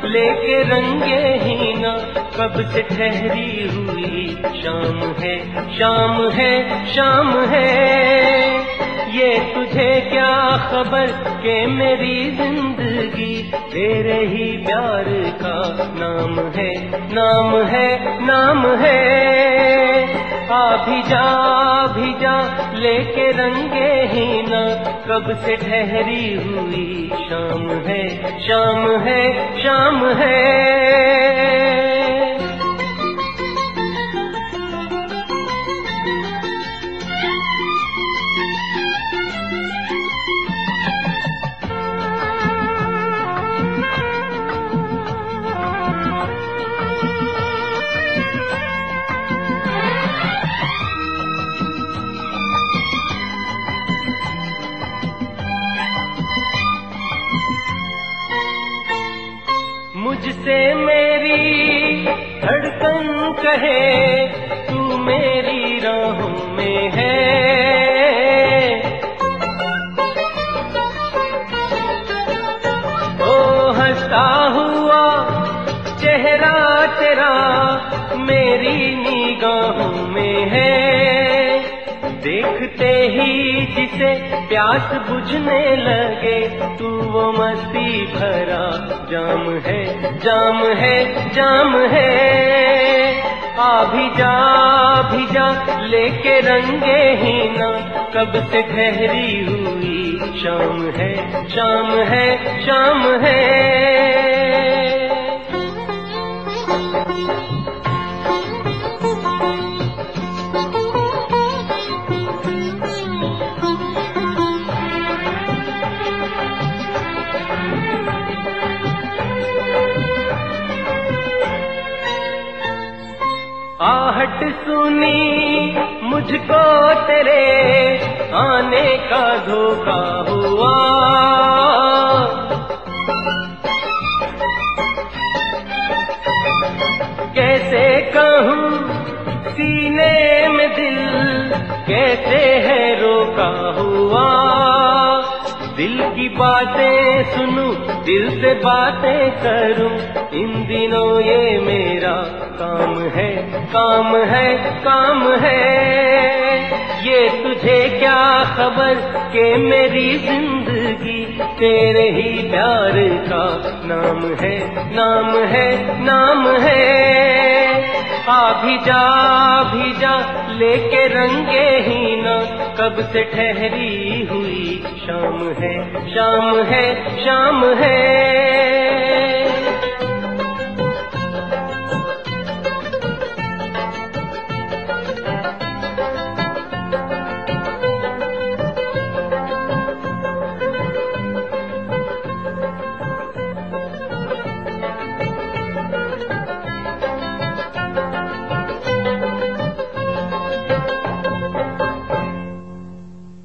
लेके रंगे ही ना, कब से ठहरी हुई शाम है, शाम है, शाम है। ये तुझे क्या खबर के मेरी जिंदगी तेरे ही प्यार का नाम है, नाम है, नाम है। आ भी जा लेके रंगे ही ना, कब से ठहरी हुई शाम है, शाम है, शाम है। मुझसे मेरी धड़कन कहे तू मेरी राहों में है, ओ हंसता हुआ चेहरा तेरा मेरी निगाहों में है। देखते ही जिसे प्यास बुझने लगे, तू वो मस्ती भरा जाम है, जाम है, जाम है। आ भी जा लेके रंगे ही ना, कब से ठहरी हुई शाम है, शाम है, शाम है। आहट सुनी मुझको तेरे आने का धोखा हुआ, कैसे कहूँ सीने में दिल कैसे है रोका हुआ। दिल की बातें सुनूं, दिल से बातें करूं, इन दिनों ये मेरा काम है, काम है, काम है। ये तुझे क्या खबर के मेरी जिंदगी तेरे ही प्यार का नाम है, नाम है, नाम है। आ भी जा लेके रंगे ही ना, कब से ठहरी हुई शाम है, शाम है, शाम है।